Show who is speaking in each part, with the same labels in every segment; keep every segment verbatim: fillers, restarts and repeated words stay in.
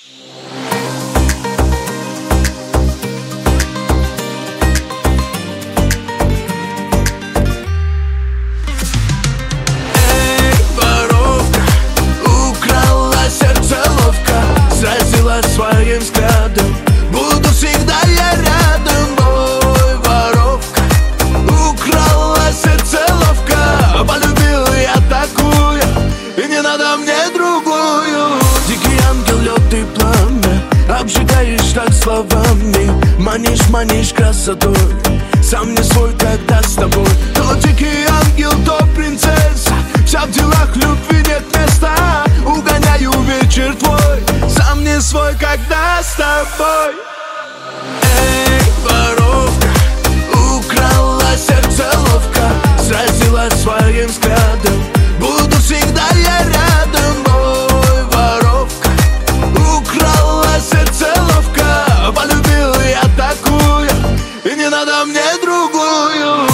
Speaker 1: Своим взглядом буду всегда я рядом. Ой, воровка, украла сердце ловко. Полюбил я такую, и не надо мне другую. Дикий ангел, лед и пламя, обжигаешь так словами. Манишь, манишь красотой, сам не свой, когда с тобой. То дикий ангел, то принцесса, вся в делах любви нет места. Угоняю вечер твой, сам не свой, когда с тобой. Эй, воровка, украла сердце ловко. Сразила своим взглядом, буду всегда я рядом. Ой, воровка, украла сердце ловко. Полюбил я такую, и не надо мне другую.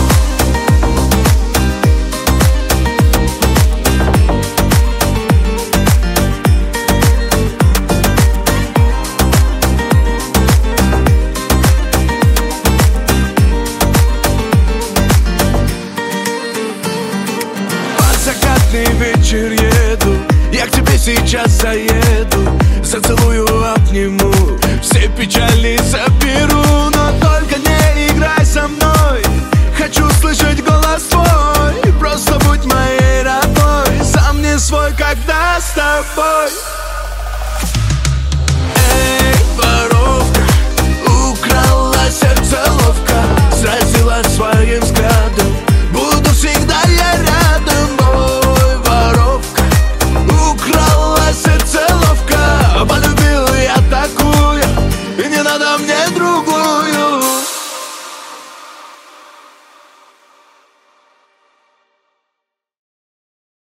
Speaker 1: Вечер еду, я к тебе сейчас заеду. Зацелую, обниму, все печали заберу. Но только не играй со мной, хочу слышать голос твой. Просто будь моей родной, сам не свой, когда с тобой. Эй, воровка, украла сердце ловко. Сразила своим взглядом, буду всегда я рядом. Сердце ловко, полюбил я такую, и не надо мне другую.